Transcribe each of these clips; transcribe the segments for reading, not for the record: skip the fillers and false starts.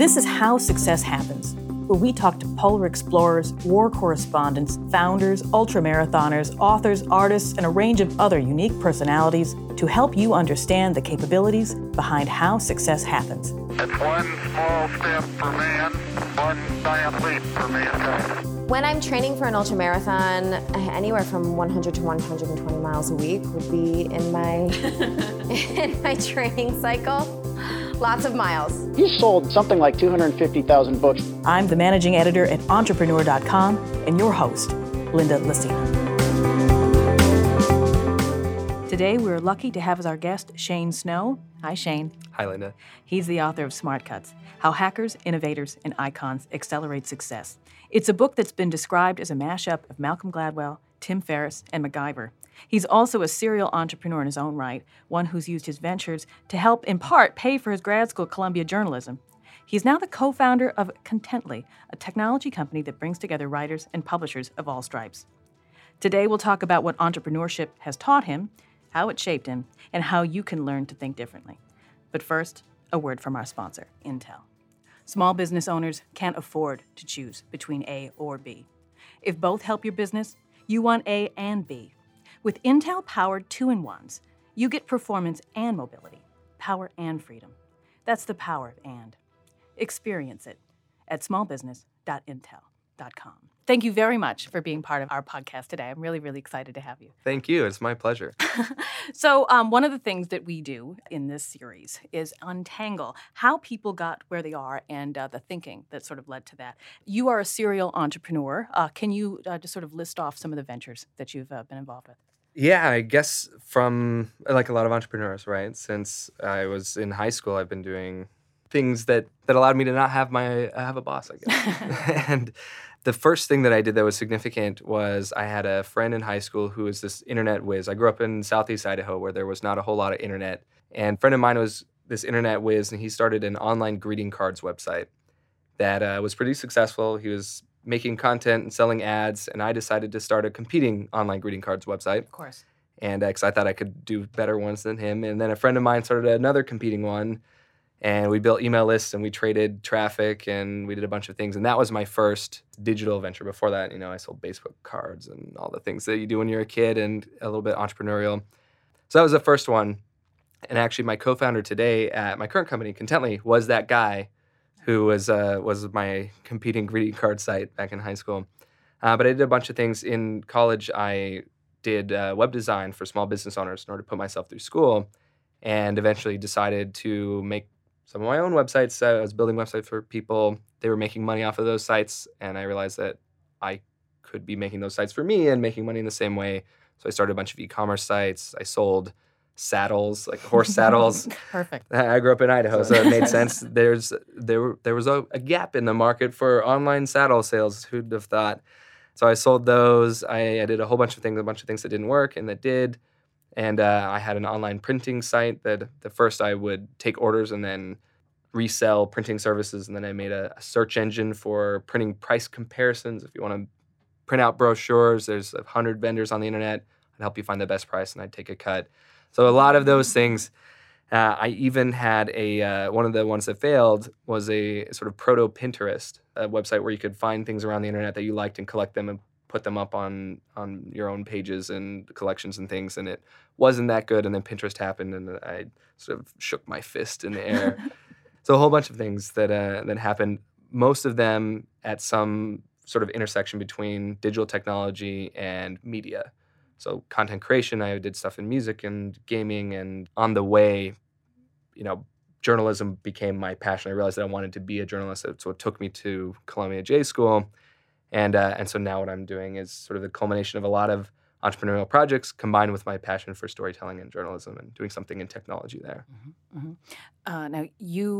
This is How Success Happens, where we talk to polar explorers, war correspondents, founders, ultramarathoners, authors, artists, and a range of other unique personalities to help you understand the capabilities behind how success happens. It's one small step for man, one giant leap for mankind. When I'm training for an ultramarathon, anywhere from 100 to 120 miles a week would be in my training cycle. Lots of miles. You sold something like 250,000 books. I'm the managing editor at Entrepreneur.com and your host, Linda Lacina. Today, we're lucky to have as our guest Shane Snow. Hi, Shane. Hi, Linda. He's the author of Smart Cuts, How Hackers, Innovators, and Icons Accelerate Success. It's a book that's been described as a mashup of Malcolm Gladwell, Tim Ferriss, and MacGyver. He's also a serial entrepreneur in his own right, one who's used his ventures to help, in part, pay for his grad school at Columbia Journalism. He's now the co-founder of Contently, a technology company that brings together writers and publishers of all stripes. Today, we'll talk about what entrepreneurship has taught him, how it shaped him, and how you can learn to think differently. But first, a word from our sponsor, Intel. Small business owners can't afford to choose between A or B. If both help your business, you want A and B. With Intel-powered 2-in-1s, you get performance and mobility, power and freedom. That's the power of and. Experience it at smallbusiness.intel.com. Thank you very much for being part of our podcast today. I'm really, really excited to have you. Thank you. It's my pleasure. So one of the things that we do in this series is untangle how people got where they are and the thinking that sort of led to that. You are a serial entrepreneur. Can you just sort of list off some of the ventures that you've been involved with? Yeah, I guess from like a lot of entrepreneurs, right? Since I was in high school, I've been doing things that allowed me to not have a boss, I guess. And the first thing that I did that was significant was I had a friend in high school who was this internet whiz. I grew up in Southeast Idaho where there was not a whole lot of internet. And a friend of mine was this internet whiz, and he started an online greeting cards website that was pretty successful. He was making content and selling ads, and I decided to start a competing online greeting cards website. Of course. And because I thought I could do better ones than him. And then a friend of mine started another competing one, and we built email lists, and we traded traffic, and we did a bunch of things. And that was my first digital venture. Before that, I sold Facebook cards and all the things that you do when you're a kid and a little bit entrepreneurial. So that was the first one. And actually, my co-founder today at my current company, Contently, was that guy who was my competing greeting card site back in high school. But I did a bunch of things. In college, I did web design for small business owners in order to put myself through school, and eventually decided to make some of my own websites. I was building websites for people. They were making money off of those sites, and I realized that I could be making those sites for me and making money in the same way. So I started a bunch of e-commerce sites. I sold saddles, like horse saddles. Perfect. I grew up in Idaho, so it made sense. There was a gap in the market for online saddle sales. Who'd have thought? So I sold those. I did a bunch of things that didn't work and that did. And I had an online printing site that the first I would take orders and then resell printing services. And then I made a search engine for printing price comparisons. If you want to print out brochures, there's 100 vendors on the internet. I'd help you find the best price, and I'd take a cut. So a lot of those things. I even had one of the ones that failed was a sort of proto Pinterest, a website where you could find things around the internet that you liked and collect them and put them up on your own pages and collections and things. And it wasn't that good. And then Pinterest happened, and I sort of shook my fist in the air. So a whole bunch of things that happened, most of them at some sort of intersection between digital technology and media. So content creation, I did stuff in music and gaming, and on the way, journalism became my passion. I realized that I wanted to be a journalist. So it took me to Columbia J School. And so now what I'm doing is sort of the culmination of a lot of entrepreneurial projects combined with my passion for storytelling and journalism and doing something in technology there. Mm-hmm. Mm-hmm. Now,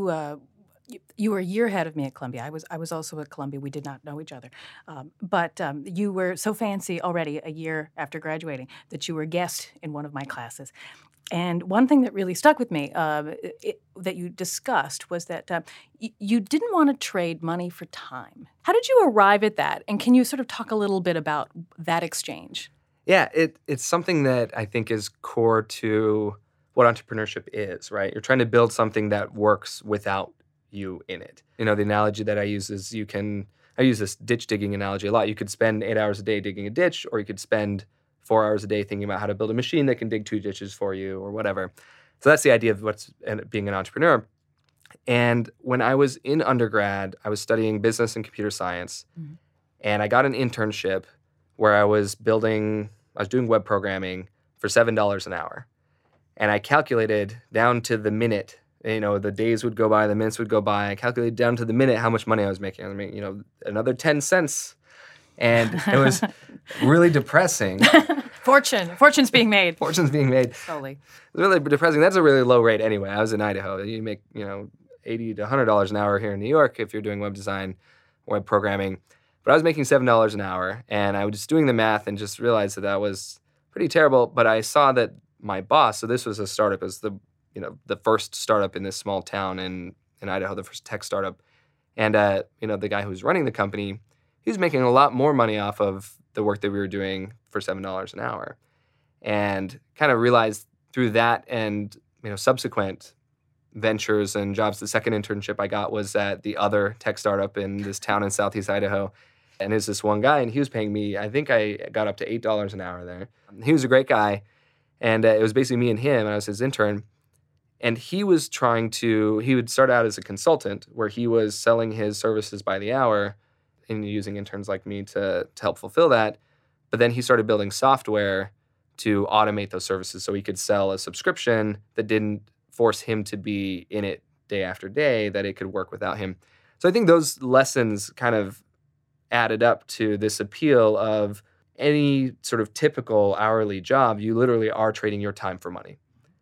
you were a year ahead of me at Columbia. I was also at Columbia. We did not know each other. But you were so fancy already a year after graduating that you were a guest in one of my classes. And one thing that really stuck with me that you discussed was that you didn't want to trade money for time. How did you arrive at that? And can you sort of talk a little bit about that exchange? Yeah, it's something that I think is core to what entrepreneurship is, right? You're trying to build something that works without you in it. The analogy that I use is I use this ditch digging analogy a lot. You could spend 8 hours a day digging a ditch, or you could spend 4 hours a day thinking about how to build a machine that can dig 2 ditches for you or whatever. So that's the idea of being an entrepreneur. And when I was in undergrad, I was studying business and computer science, and I got an internship where I was doing web programming for $7 an hour. And I calculated down to the minute, the days would go by, the minutes would go by. I calculated down to the minute how much money I was making. I was making, another 10 cents. And it was really depressing. Fortune's being made. Fortune's being made. Slowly. It was really depressing. That's a really low rate anyway. I was in Idaho. You make, $80 to $100 an hour here in New York if you're doing web design, web programming. But I was making $7 an hour, and I was just doing the math and just realized that was pretty terrible. But I saw that my boss, so this was a startup, it was the first startup in this small town in Idaho, the first tech startup. And, the guy who was running the company, he was making a lot more money off of the work that we were doing for $7 an hour. And kind of realized through that and, subsequent ventures and jobs, the second internship I got was at the other tech startup in this town in Southeast Idaho. And there's this one guy, and he was paying me, I think I got up to $8 an hour there. He was a great guy. And it was basically me and him, and I was his intern. And he would start out as a consultant where he was selling his services by the hour and using interns like me to help fulfill that. But then he started building software to automate those services so he could sell a subscription that didn't force him to be in it day after day, that it could work without him. So I think those lessons kind of added up to this appeal of any sort of typical hourly job, you literally are trading your time for money.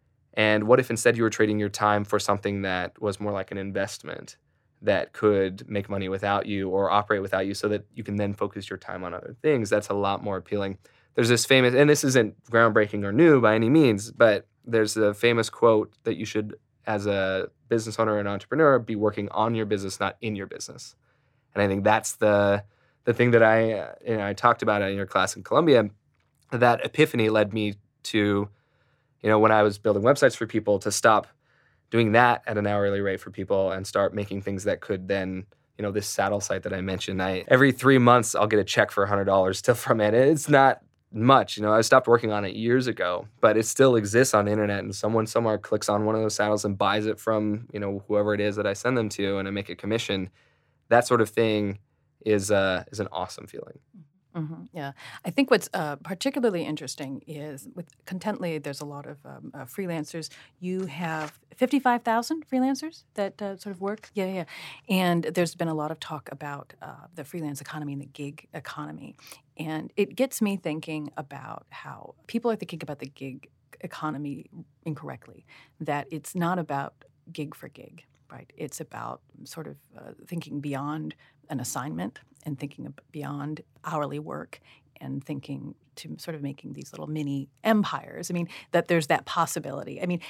And what if instead you were trading your time for something that was more like an investment that could make money without you or operate without you so that you can then focus your time on other things? That's a lot more appealing. There's this famous, and this isn't groundbreaking or new by any means, but there's a famous quote that you should, as a business owner and entrepreneur, be working on your business, not in your business. And I think that's the thing that I talked about in your class in Columbia. That epiphany led me to, when I was building websites for people, to stop doing that at an hourly rate for people and start making things that could then, this saddle site that I mentioned, every 3 months I'll get a check for $100 from it. It's not much. I stopped working on it years ago, but it still exists on the internet, and someone somewhere clicks on one of those saddles and buys it from, whoever it is that I send them to, and I make a commission. That sort of thing is an awesome feeling. Mm-hmm. Yeah. I think what's particularly interesting is with Contently, there's a lot of freelancers. You have 55,000 freelancers that sort of work. Yeah. And there's been a lot of talk about the freelance economy and the gig economy. And it gets me thinking about how people are thinking about the gig economy incorrectly, that it's not about gig for gig, right? It's about sort of thinking beyond an assignment and thinking beyond hourly work and thinking to sort of making these little mini empires. I mean, that there's that possibility. I mean,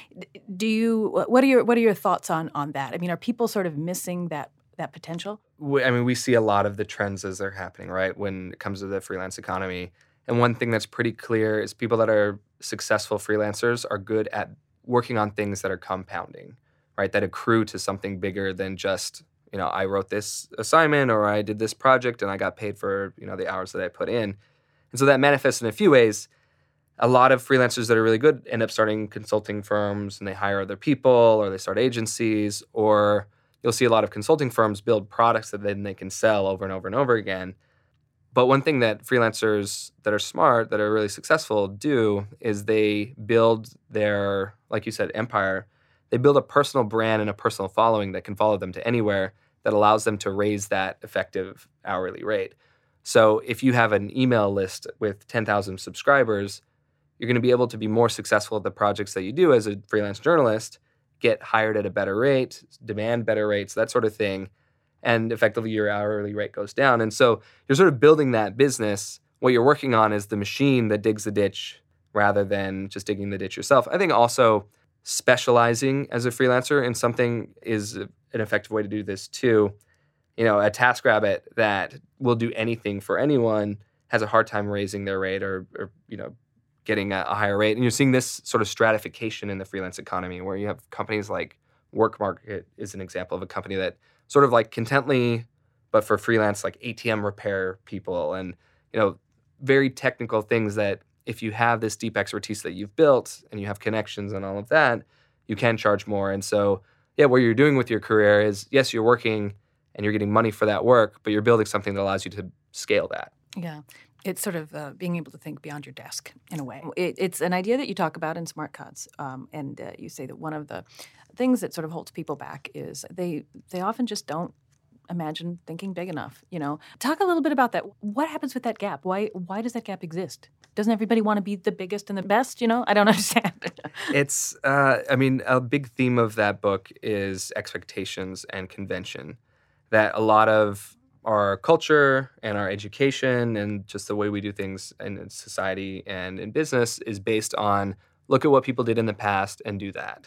what are your thoughts on that? I mean, are people sort of missing that potential? We see a lot of the trends as they're happening, right, when it comes to the freelance economy. And one thing that's pretty clear is people that are successful freelancers are good at working on things that are compounding, right, that accrue to something bigger than just, I wrote this assignment or I did this project and I got paid for, the hours that I put in. And so that manifests in a few ways. A lot of freelancers that are really good end up starting consulting firms, and they hire other people or they start agencies, or you'll see a lot of consulting firms build products that then they can sell over and over and over again. But one thing that freelancers that are smart, that are really successful do is they build their, like you said, empire. They build a personal brand and a personal following that can follow them to anywhere, that allows them to raise that effective hourly rate. So if you have an email list with 10,000 subscribers, you're going to be able to be more successful at the projects that you do as a freelance journalist, get hired at a better rate, demand better rates, that sort of thing, and effectively your hourly rate goes down. And so you're sort of building that business. What you're working on is the machine that digs the ditch rather than just digging the ditch yourself. I think also specializing as a freelancer in something is an effective way to do this too. A TaskRabbit that will do anything for anyone has a hard time raising their rate or getting a higher rate. And you're seeing this sort of stratification in the freelance economy where you have companies like Work Market is an example of a company that sort of like Contently, but for freelance, like ATM repair people and, very technical things that if you have this deep expertise that you've built and you have connections and all of that, you can charge more. And so, what you're doing with your career is, yes, you're working and you're getting money for that work, but you're building something that allows you to scale that. Yeah. It's sort of being able to think beyond your desk in a way. It's an idea that you talk about in Smart Cuts, and you say that one of the things that sort of holds people back is they often just don't imagine thinking big enough. Talk a little bit about that. What happens with that gap? Why does that gap exist? Doesn't everybody want to be the biggest and the best? I don't understand. It's, a big theme of that book is expectations and convention. That a lot of our culture and our education and just the way we do things in society and in business is based on look at what people did in the past and do that.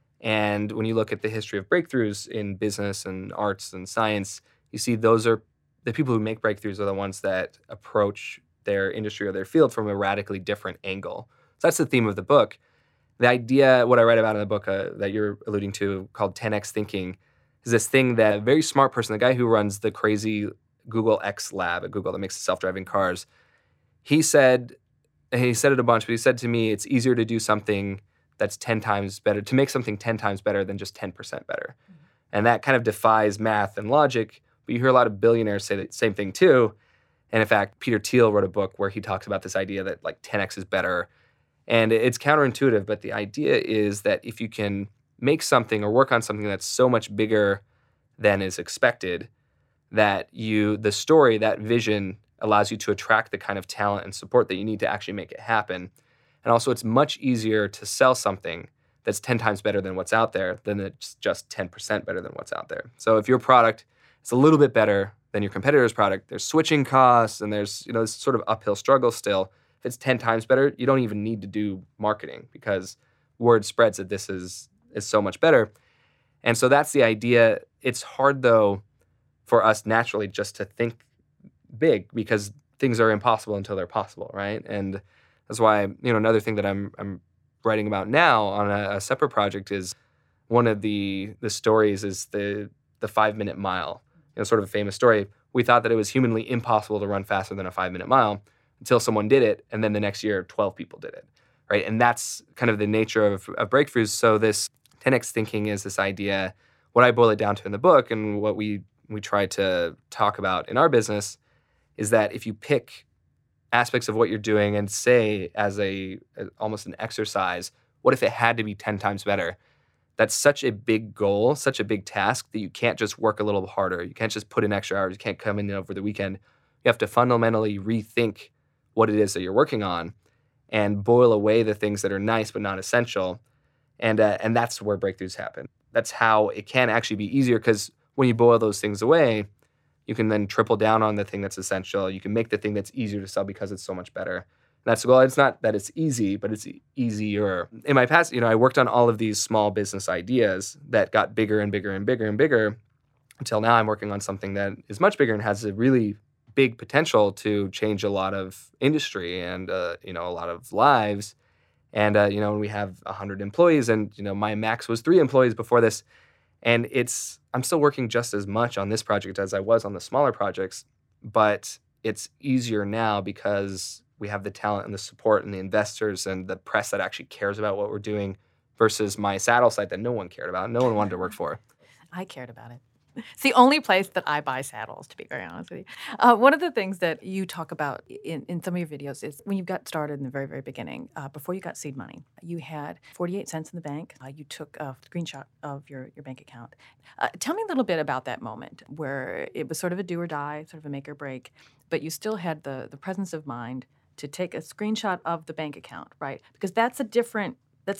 And when you look at the history of breakthroughs in business and arts and science, you see those are the people who make breakthroughs are the ones that approach their industry or their field from a radically different angle. So that's the theme of the book. The idea, what I write about in the book that you're alluding to called 10x thinking, is this thing that a very smart person, the guy who runs the crazy Google X lab at Google that makes self-driving cars, he said it a bunch, but he said to me, it's easier to do something that's 10 times better, to make something 10 times better than just 10% better. Mm-hmm. And that kind of defies math and logic, but you hear a lot of billionaires say the same thing too. And in fact, Peter Thiel wrote a book where he talks about this idea that like 10x is better. And it's counterintuitive, but the idea is that if you can make something or work on something that's so much bigger than is expected, that the story, that vision allows you to attract the kind of talent and support that you need to actually make it happen. And also it's much easier to sell something that's 10 times better than what's out there than it's just 10% better than what's out there. So if your product is a little bit better than your competitor's product, there's switching costs and there's, this sort of uphill struggle still. If it's 10 times better, you don't even need to do marketing because word spreads that this is so much better. And so that's the idea. It's hard, though, for us naturally just to think big because things are impossible until they're possible, right? And that's why, another thing that I'm writing about now on a separate project is one of the stories is the 5-minute mile, sort of a famous story. We thought that it was humanly impossible to run faster than a 5-minute mile until someone did it, and then the next year, 12 people did it, right? And that's kind of the nature of breakthroughs. So this 10x thinking is this idea, what I boil it down to in the book and what we try to talk about in our business is that if you pick aspects of what you're doing and say as almost an exercise, what if it had to be 10 times better? That's such a big goal, such a big task that you can't just work a little harder. You can't just put in extra hours. You can't come in over the weekend. You have to fundamentally rethink what it is that you're working on and boil away the things that are nice but not essential. And that's where breakthroughs happen. That's how it can actually be easier because when you boil those things away, you can then triple down on the thing that's essential. You can make the thing that's easier to sell because it's so much better. And that's the goal. It's not that it's easy, but it's easier. In my past, I worked on all of these small business ideas that got bigger and bigger and bigger and bigger until now I'm working on something that is much bigger and has a really big potential to change a lot of industry and, a lot of lives. And, we have 100 employees and, my max was 3 employees before this. And I'm still working just as much on this project as I was on the smaller projects, but it's easier now because we have the talent and the support and the investors and the press that actually cares about what we're doing versus my saddle site that no one cared about, no one wanted to work for. I cared about it. It's the only place that I buy saddles, to be very honest with you. One of the things that you talk about in some of your videos is when you got started in the very, very beginning, before you got seed money, you had 48 cents in the bank. You took a screenshot of your bank account. Tell me a little bit about that moment where it was sort of a do or die, sort of a make or break, but you still had the presence of mind to take a screenshot of the bank account, right? Because that's a different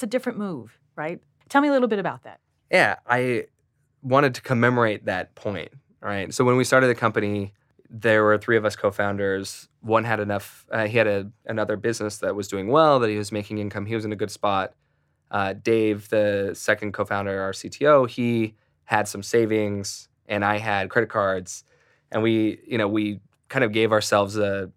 move, right? Tell me a little bit about that. Yeah, I wanted to commemorate that point, right? So when we started the company, there were 3 of us co-founders. One had enough, he had another business that was doing well, that he was making income. He was in a good spot. Dave, the second co-founder, our CTO, he had some savings and I had credit cards. And we kind of gave ourselves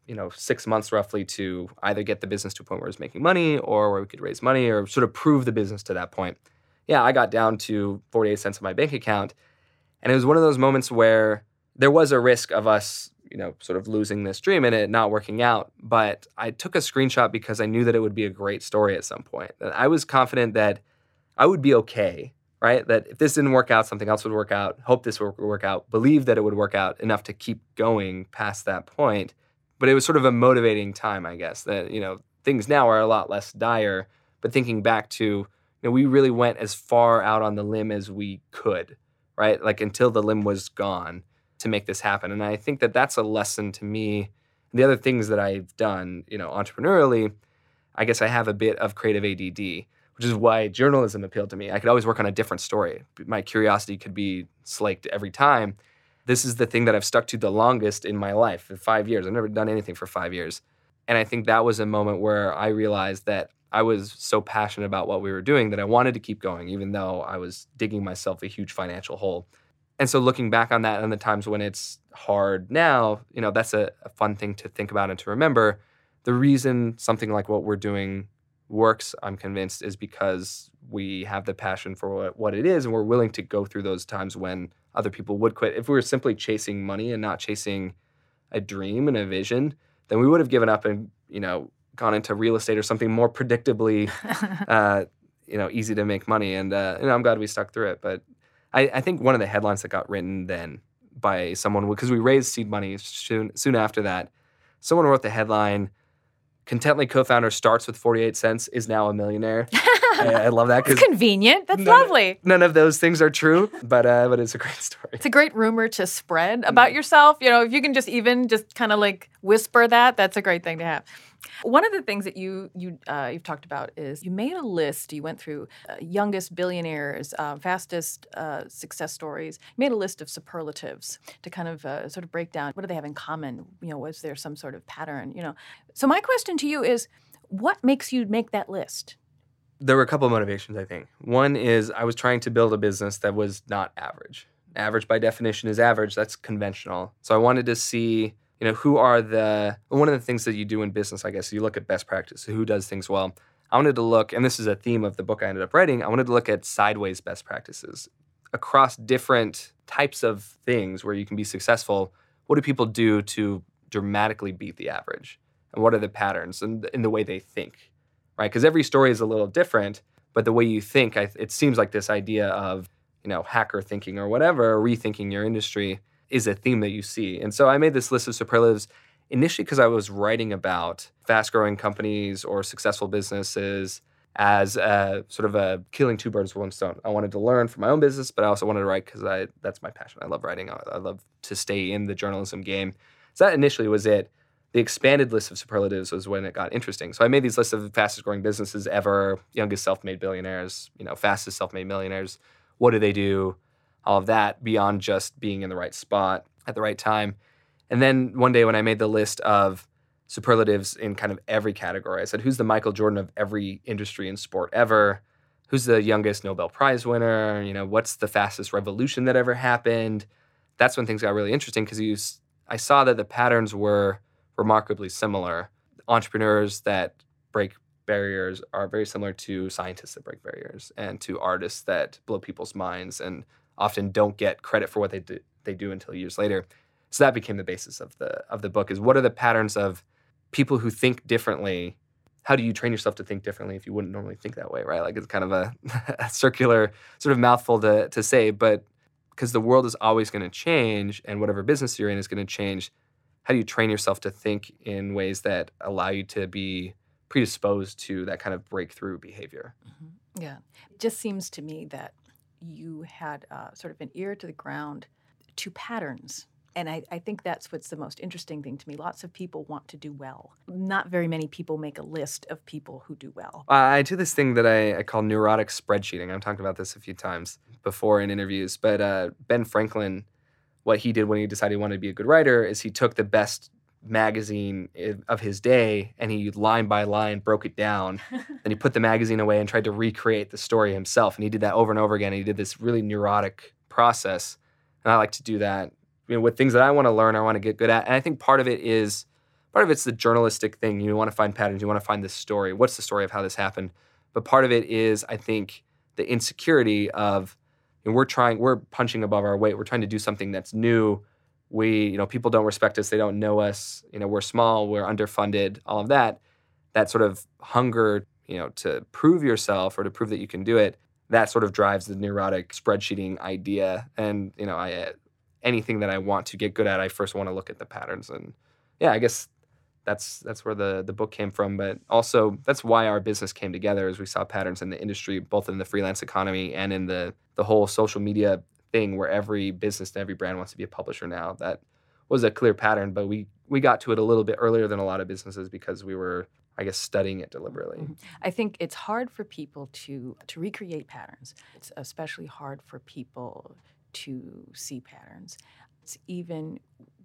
6 months roughly to either get the business to a point where it was making money or where we could raise money or sort of prove the business to that point. yeah, I got down to 48 cents in my bank account. And it was one of those moments where there was a risk of us, sort of losing this dream and it not working out. But I took a screenshot because I knew that it would be a great story at some point. That I was confident that I would be okay, right? That if this didn't work out, something else would work out. Hope this would work out. Believe that it would work out enough to keep going past that point. But it was sort of a motivating time, I guess, that, things now are a lot less dire. But thinking back to, we really went as far out on the limb as we could, right? Like until the limb was gone to make this happen. And I think that that's a lesson to me. The other things that I've done, entrepreneurially, I guess I have a bit of creative ADD, which is why journalism appealed to me. I could always work on a different story. My curiosity could be slaked every time. This is the thing that I've stuck to the longest in my life, for 5 years. I've never done anything for 5 years. And I think that was a moment where I realized that I was so passionate about what we were doing that I wanted to keep going, even though I was digging myself a huge financial hole. And so looking back on that and the times when it's hard now, that's a fun thing to think about and to remember. The reason something like what we're doing works, I'm convinced, is because we have the passion for what it is and we're willing to go through those times when other people would quit. If we were simply chasing money and not chasing a dream and a vision, then we would have given up and, gone into real estate or something more predictably, easy to make money. And, I'm glad we stuck through it. But I think one of the headlines that got written then by someone, because we raised seed money soon after that, someone wrote the headline, Contently co-founder starts with 48 cents, is now a millionaire. I love that. It's convenient. That's lovely. None of those things are true, but it's a great story. It's a great rumor to spread about yourself. If you can just kind of like whisper that, that's a great thing to have. One of the things that you've talked about is you made a list. You went through youngest billionaires, fastest success stories. You made a list of superlatives to kind of sort of break down what do they have in common. Was there some sort of pattern? So my question to you is, what makes you make that list? There were a couple of motivations, I think. One is I was trying to build a business that was not average. Average by definition is average. That's conventional. So I wanted to see, who are one of the things that you do in business, I guess, you look at best practice, who does things well. I wanted to look, and this is a theme of the book I ended up writing, I wanted to look at sideways best practices across different types of things where you can be successful. What do people do to dramatically beat the average? And what are the patterns in the way they think? Right? Because every story is a little different, but the way you think, it seems like this idea of, hacker thinking or whatever, rethinking your industry is a theme that you see. And so I made this list of superlatives initially because I was writing about fast-growing companies or successful businesses as sort of a killing two birds with one stone. I wanted to learn from my own business, but I also wanted to write because that's my passion. I love writing. I love to stay in the journalism game. So that initially was it. The expanded list of superlatives was when it got interesting. So I made these lists of fastest growing businesses ever, youngest self-made billionaires, fastest self-made millionaires. What do they do? All of that beyond just being in the right spot at the right time. And then one day when I made the list of superlatives in kind of every category, I said, who's the Michael Jordan of every industry and sport ever? Who's the youngest Nobel Prize winner? What's the fastest revolution that ever happened? That's when things got really interesting because I saw that the patterns were remarkably similar. Entrepreneurs that break barriers are very similar to scientists that break barriers and to artists that blow people's minds and often don't get credit for what they do until years later. So that became the basis of the book is what are the patterns of people who think differently? How do you train yourself to think differently if you wouldn't normally think that way, right? Like it's kind of a circular sort of mouthful to say, but because the world is always going to change and whatever business you're in is going to change, how do you train yourself to think in ways that allow you to be predisposed to that kind of breakthrough behavior? Mm-hmm. Yeah. It just seems to me that you had sort of an ear to the ground to patterns. And I think that's what's the most interesting thing to me. Lots of people want to do well. Not very many people make a list of people who do well. I do this thing that I call neurotic spreadsheeting. I've talked about this a few times before in interviews. But Ben Franklin, what he did when he decided he wanted to be a good writer is he took the best magazine of his day and he line by line broke it down. Then he put the magazine away and tried to recreate the story himself. And he did that over and over again. And he did this really neurotic process. And I like to do that with things that I want to learn, I want to get good at. And I think part of it's the journalistic thing. You want to find patterns. You want to find this story. What's the story of how this happened? But part of it is, I think, the insecurity of, we're punching above our weight. We're trying to do something that's new. People don't respect us. They don't know us. We're small. We're underfunded. All of that. That sort of hunger, to prove yourself or to prove that you can do it. That sort of drives the neurotic spreadsheeting idea. And anything that I want to get good at, I first want to look at the patterns. And yeah, I guess that's where the book came from. But also that's why our business came together, as we saw patterns in the industry, both in the freelance economy and in the whole social media thing where every business and every brand wants to be a publisher now. That was a clear pattern, but we got to it a little bit earlier than a lot of businesses because we were, I guess, studying it deliberately. I think it's hard for people to recreate patterns. It's especially hard for people to see patterns. It's even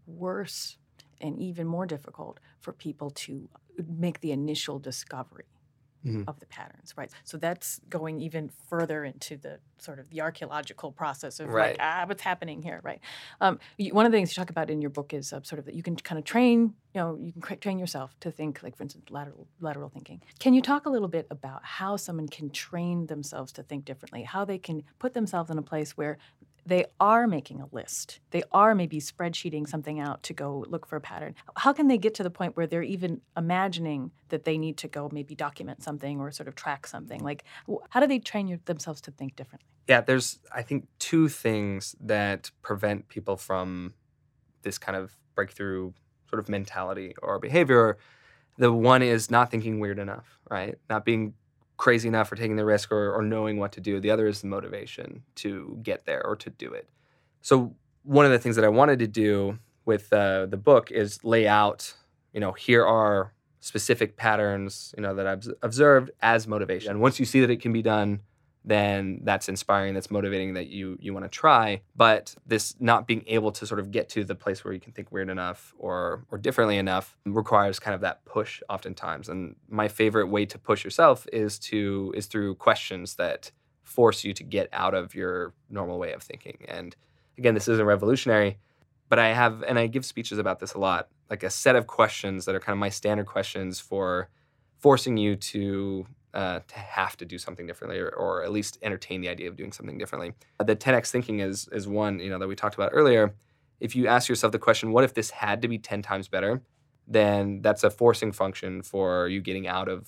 worse and even more difficult for people to make the initial discovery of the patterns, right? So that's going even further into the sort of the archaeological process of Right. what's happening here, right? One of the things you talk about in your book is sort of that you can kind of train, you can train yourself to think, like, for instance, lateral thinking. Can you talk a little bit about how someone can train themselves to think differently, how they can put themselves in a place where they are making a list. They are maybe spreadsheeting something out to go look for a pattern. How can they get to the point where they're even imagining that they need to go maybe document something or sort of track something? Like, how do they train themselves to think differently? Yeah, there's, I think, two things that prevent people from this kind of breakthrough sort of mentality or behavior. The one is not thinking weird enough, right? Not being crazy enough for taking the risk or knowing what to do. The other is the motivation to get there or to do it. So one of the things that I wanted to do with the book is lay out, here are specific patterns, that I've observed as motivation. And once you see that it can be done, then that's inspiring, that's motivating, that you want to try. But this not being able to sort of get to the place where you can think weird enough or differently enough requires kind of that push oftentimes. And my favorite way to push yourself is through questions that force you to get out of your normal way of thinking. And again, this isn't revolutionary, but I give speeches about this a lot, like a set of questions that are kind of my standard questions for forcing you to have to do something differently or at least entertain the idea of doing something differently. The 10x thinking is one, that we talked about earlier. If you ask yourself the question, what if this had to be 10 times better? Then that's a forcing function for you getting out of,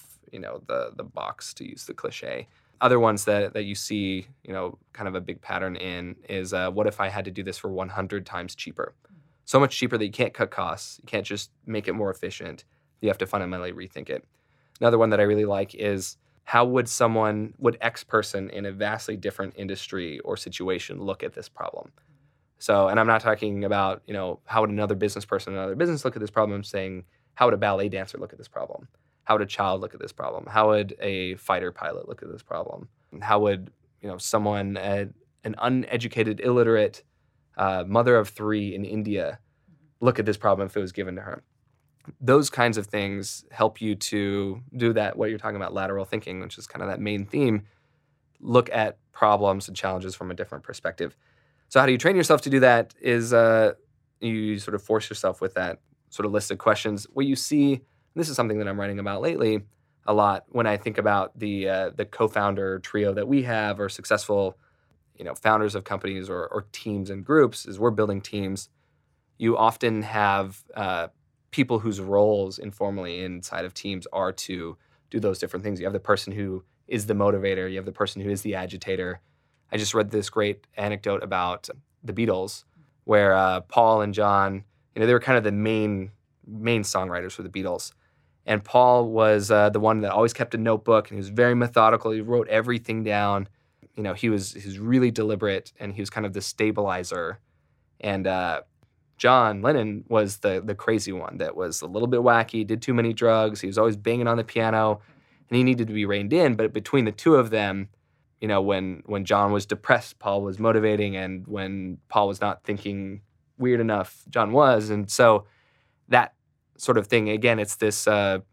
the box, to use the cliche. Other ones that you see, kind of a big pattern in is what if I had to do this for 100 times cheaper? So much cheaper that you can't cut costs. You can't just make it more efficient. You have to fundamentally rethink it. Another one that I really like is how would X person in a vastly different industry or situation look at this problem? So, and I'm not talking about, how would another business person in another business look at this problem? I'm saying, how would a ballet dancer look at this problem? How would a child look at this problem? How would a fighter pilot look at this problem? How would, someone, an uneducated, illiterate mother of 3 in India look at this problem if it was given to her? Those kinds of things help you to do that, what you're talking about, lateral thinking, which is kind of that main theme. Look at problems and challenges from a different perspective. So how do you train yourself to do that is you sort of force yourself with that sort of list of questions. What you see, and this is something that I'm writing about lately a lot when I think about the co-founder trio that we have, or successful founders of companies or teams and groups, is we're building teams. You often have people whose roles informally inside of teams are to do those different things. You have the person who is the motivator. You have the person who is the agitator. I just read this great anecdote about the Beatles, where Paul and John, they were kind of the main songwriters for the Beatles. And Paul was the one that always kept a notebook, and he was very methodical. He wrote everything down. He was really deliberate, and he was kind of the stabilizer. And John Lennon was the crazy one that was a little bit wacky, did too many drugs. He was always banging on the piano, and he needed to be reined in. But between the two of them, when John was depressed, Paul was motivating, and when Paul was not thinking weird enough, John was. And so that sort of thing, again, it's this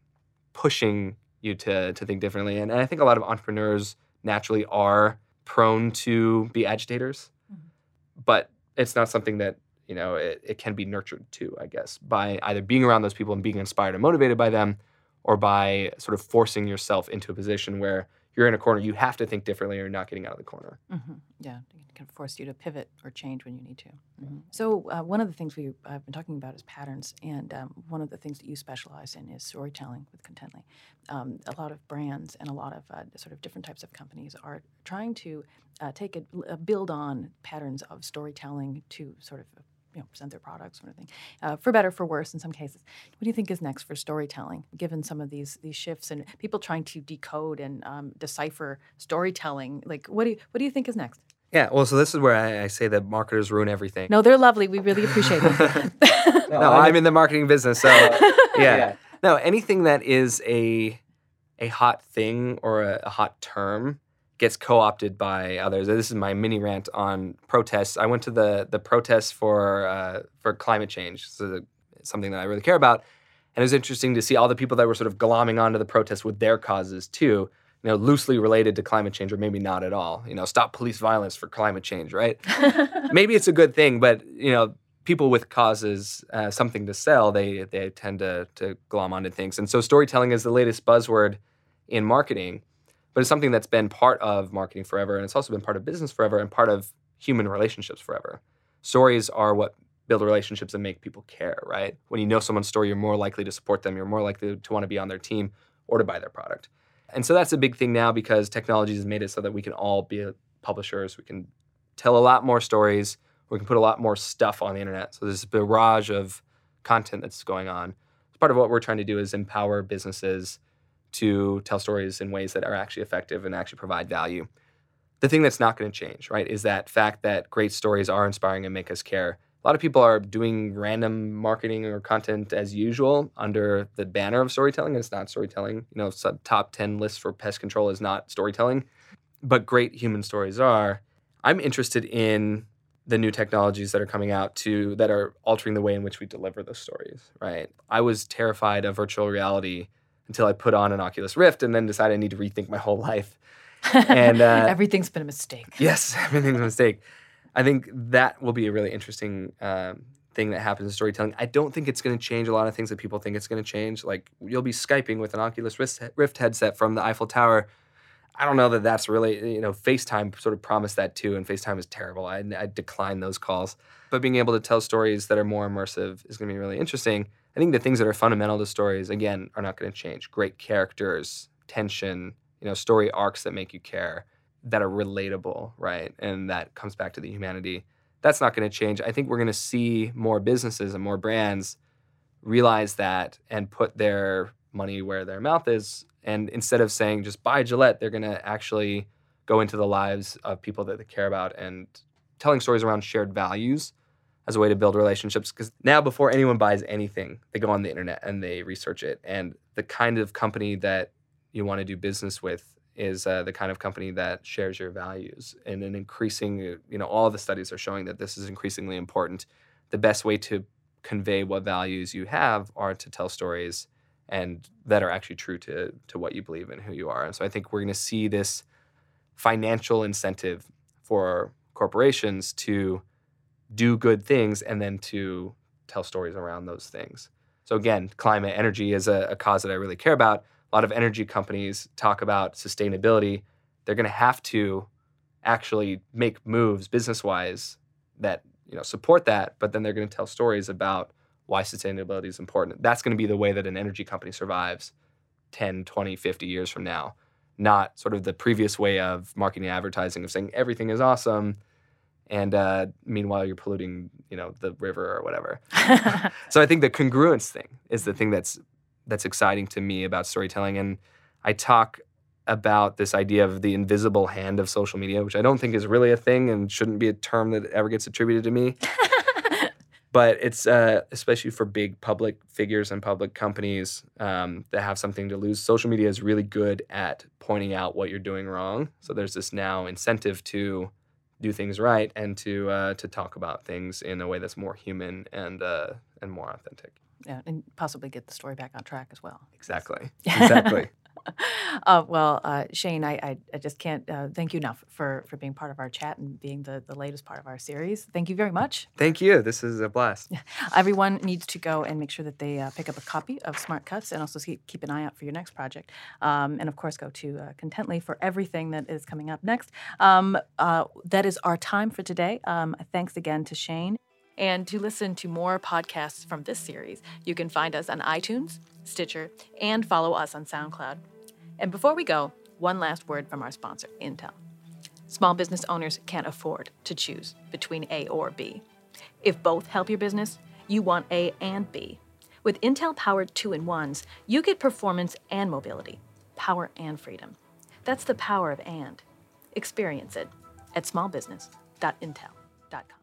pushing you to think differently. And I think a lot of entrepreneurs naturally are prone to be agitators, but it's not something that it can be nurtured too, I guess, by either being around those people and being inspired and motivated by them, or by sort of forcing yourself into a position where you're in a corner. You have to think differently or you're not getting out of the corner. Yeah, it can force you to pivot or change when you need to. So one of the things I've been talking about is patterns, and one of the things that you specialize in is storytelling with Contently. A lot of brands and a lot of sort of different types of companies are trying to build on patterns of storytelling to sort of present their products, sort of thing, for better, for worse in some cases. What do you think is next for storytelling, given some of these shifts and people trying to decode and decipher storytelling? Like, what do you think is next? Yeah, well, so this is where I say that marketers ruin everything. No, they're lovely. We really appreciate them. No, I'm in the marketing business, so yeah. No, anything that is a hot thing or a hot term gets co-opted by others. This is my mini rant on protests. I went to the protests for climate change. So it's something that I really care about. And it was interesting to see all the people that were sort of glomming onto the protests with their causes too, loosely related to climate change or maybe not at all. Stop police violence for climate change, right? Maybe it's a good thing, but people with causes, something to sell, they tend to glom onto things. And so storytelling is the latest buzzword in marketing. But it's something that's been part of marketing forever, and it's also been part of business forever and part of human relationships forever. Stories are what build relationships and make people care, right? When you know someone's story, you're more likely to support them. You're more likely to want to be on their team or to buy their product. And so that's a big thing now because technology has made it so that we can all be publishers. We can tell a lot more stories. We can put a lot more stuff on the internet. So there's a barrage of content that's going on. Part of what we're trying to do is empower businesses to tell stories in ways that are actually effective and actually provide value. The thing that's not going to change, right, is that fact that great stories are inspiring and make us care. A lot of people are doing random marketing or content as usual under the banner of storytelling, and it's not storytelling. Top 10 lists for pest control is not storytelling, but great human stories are. I'm interested in the new technologies that are coming out that are altering the way in which we deliver those stories, right? I was terrified of virtual reality until I put on an Oculus Rift and then decided I need to rethink my whole life. And everything's been a mistake. Yes, everything's a mistake. I think that will be a really interesting thing that happens in storytelling. I don't think it's going to change a lot of things that people think it's going to change. Like, you'll be Skyping with an Oculus Rift headset from the Eiffel Tower. I don't know that that's really, FaceTime sort of promised that too, and FaceTime is terrible. I decline those calls. But being able to tell stories that are more immersive is going to be really interesting. I think the things that are fundamental to stories, again, are not going to change. Great characters, tension, story arcs that make you care, that are relatable, right? And that comes back to the humanity. That's not going to change. I think we're going to see more businesses and more brands realize that and put their money where their mouth is. And instead of saying just buy Gillette, they're going to actually go into the lives of people that they care about and telling stories around shared values as a way to build relationships. Because now, before anyone buys anything, they go on the internet and they research it. And the kind of company that you want to do business with is the kind of company that shares your values. And an increasing, all the studies are showing that this is increasingly important. The best way to convey what values you have are to tell stories and that are actually true to what you believe and who you are. And so I think we're going to see this financial incentive for corporations to do good things and then to tell stories around those things. So again, climate, energy is a cause that I really care about. A lot of energy companies talk about sustainability. They're going to have to actually make moves business-wise that support that, but then they're going to tell stories about why sustainability is important. That's going to be the way that an energy company survives 10, 20, 50 years from now, not sort of the previous way of marketing and advertising of saying everything is awesome and meanwhile you're polluting, the river or whatever. So I think the congruence thing is the thing that's exciting to me about storytelling. And I talk about this idea of the invisible hand of social media, which I don't think is really a thing and shouldn't be a term that ever gets attributed to me. But it's especially for big public figures and public companies that have something to lose. Social media is really good at pointing out what you're doing wrong. So there's this now incentive to do things right and to talk about things in a way that's more human and more authentic. Yeah, and possibly get the story back on track as well. Exactly. Shane, I just can't thank you enough for being part of our chat and being the latest part of our series. Thank you very much. Thank you. This is a blast. Everyone needs to go and make sure that they pick up a copy of Smart Cuts and also keep an eye out for your next project. And of course, go to Contently for everything that is coming up next. That is our time for today. Thanks again to Shane. And to listen to more podcasts from this series, you can find us on iTunes, Stitcher, and follow us on SoundCloud. And before we go, one last word from our sponsor, Intel. Small business owners can't afford to choose between A or B. If both help your business, you want A and B. With Intel-powered 2-in-1s, you get performance and mobility, power and freedom. That's the power of and. Experience it at smallbusiness.intel.com.